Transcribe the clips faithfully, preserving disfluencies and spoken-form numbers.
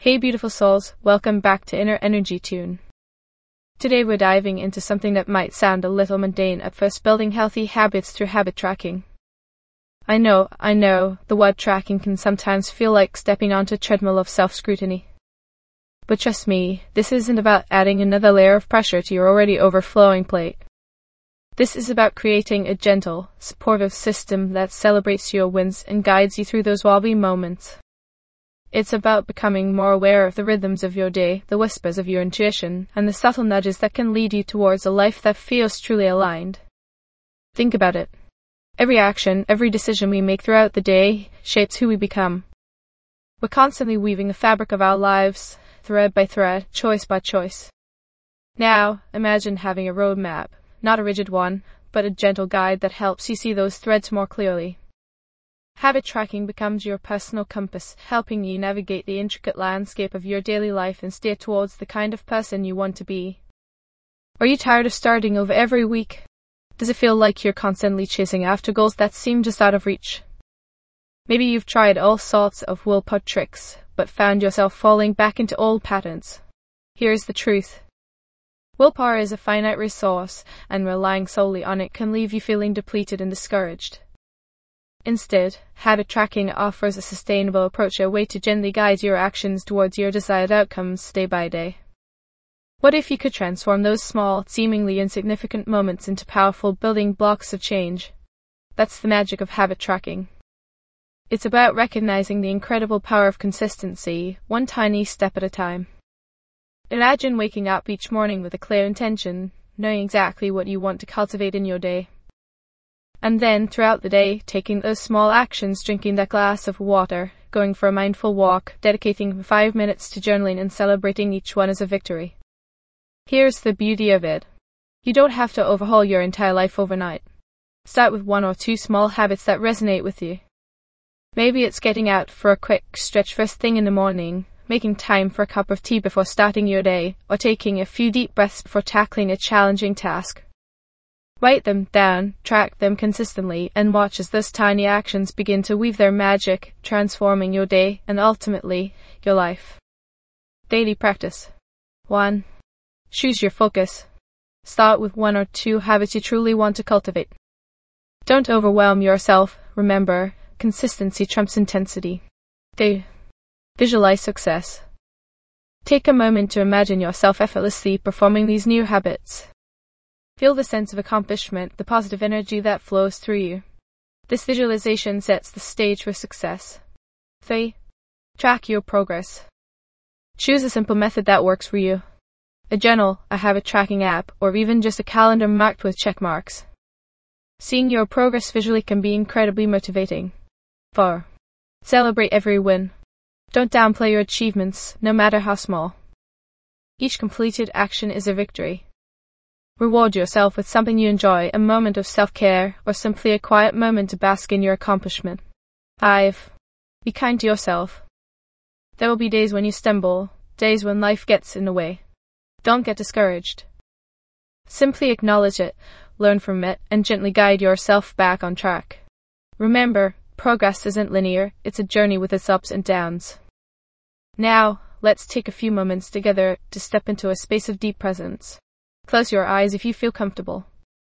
Hey beautiful souls, welcome back to Inner Energy Tune. Today we're diving into something that might sound a little mundane at first, building healthy habits through habit tracking. I know, I know, the word tracking can sometimes feel like stepping onto a treadmill of self-scrutiny. But trust me, this isn't about adding another layer of pressure to your already overflowing plate. This is about creating a gentle, supportive system that celebrates your wins and guides you through those wobbly moments. It's about becoming more aware of the rhythms of your day, the whispers of your intuition, and the subtle nudges that can lead you towards a life that feels truly aligned. Think about it. Every action, every decision we make throughout the day shapes who we become. We're constantly weaving the fabric of our lives, thread by thread, choice by choice. Now, imagine having a roadmap, not a rigid one, but a gentle guide that helps you see those threads more clearly. Habit tracking becomes your personal compass, helping you navigate the intricate landscape of your daily life and steer towards the kind of person you want to be. Are you tired of starting over every week? Does it feel like you're constantly chasing after goals that seem just out of reach? Maybe you've tried all sorts of willpower tricks, but found yourself falling back into old patterns. Here's the truth. Willpower is a finite resource, and relying solely on it can leave you feeling depleted and discouraged. Instead, habit tracking offers a sustainable approach, a way to gently guide your actions towards your desired outcomes day by day. What if you could transform those small, seemingly insignificant moments into powerful building blocks of change? That's the magic of habit tracking. It's about recognizing the incredible power of consistency, one tiny step at a time. Imagine waking up each morning with a clear intention, knowing exactly what you want to cultivate in your day. And then, throughout the day, taking those small actions, drinking that glass of water, going for a mindful walk, dedicating five minutes to journaling and celebrating each one as a victory. Here's the beauty of it. You don't have to overhaul your entire life overnight. Start with one or two small habits that resonate with you. Maybe it's getting out for a quick stretch first thing in the morning, making time for a cup of tea before starting your day, or taking a few deep breaths before tackling a challenging task. Write them down, track them consistently, and watch as those tiny actions begin to weave their magic, transforming your day and ultimately, your life. Daily practice. one. Choose your focus. Start with one or two habits you truly want to cultivate. Don't overwhelm yourself. Remember, consistency trumps intensity. two. Visualize success. Take a moment to imagine yourself effortlessly performing these new habits. Feel the sense of accomplishment, the positive energy that flows through you. This visualization sets the stage for success. three. Track your progress. Choose a simple method that works for you. A journal, a habit tracking app, or even just a calendar marked with check marks. Seeing your progress visually can be incredibly motivating. four. Celebrate every win. Don't downplay your achievements, no matter how small. Each completed action is a victory. Reward yourself with something you enjoy, a moment of self-care, or simply a quiet moment to bask in your accomplishment. five. Be kind to yourself. There will be days when you stumble, days when life gets in the way. Don't get discouraged. Simply acknowledge it, learn from it, and gently guide yourself back on track. Remember, progress isn't linear, it's a journey with its ups and downs. Now, let's take a few moments together to step into a space of deep presence. Close your eyes if you feel comfortable.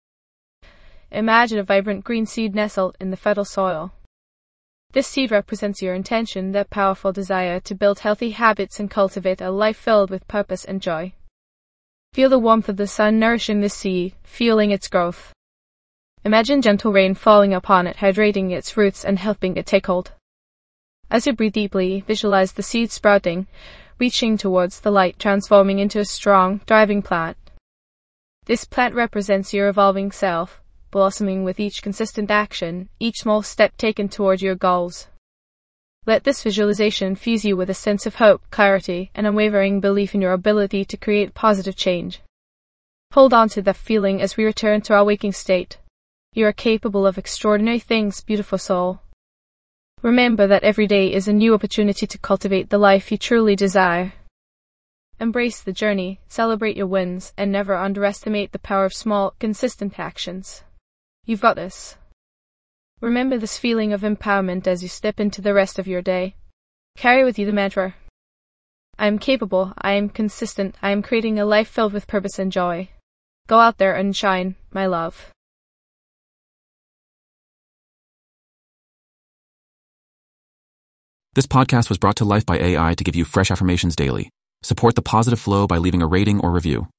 Imagine a vibrant green seed nestled in the fertile soil. This seed represents your intention, that powerful desire to build healthy habits and cultivate a life filled with purpose and joy. Feel the warmth of the sun nourishing this seed, fueling its growth. Imagine gentle rain falling upon it, hydrating its roots and helping it take hold. As you breathe deeply, visualize the seed sprouting, reaching towards the light, transforming into a strong, thriving plant. This plant represents your evolving self, blossoming with each consistent action, each small step taken toward your goals. Let this visualization infuse you with a sense of hope, clarity, and unwavering belief in your ability to create positive change. Hold on to that feeling as we return to our waking state. You are capable of extraordinary things, beautiful soul. Remember that every day is a new opportunity to cultivate the life you truly desire. Embrace the journey, celebrate your wins, and never underestimate the power of small, consistent actions. You've got this. Remember this feeling of empowerment as you step into the rest of your day. Carry with you the mantra: I am capable, I am consistent, I am creating a life filled with purpose and joy. Go out there and shine, my love. This podcast was brought to life by A I to give you fresh affirmations daily. Support the positive flow by leaving a rating or review.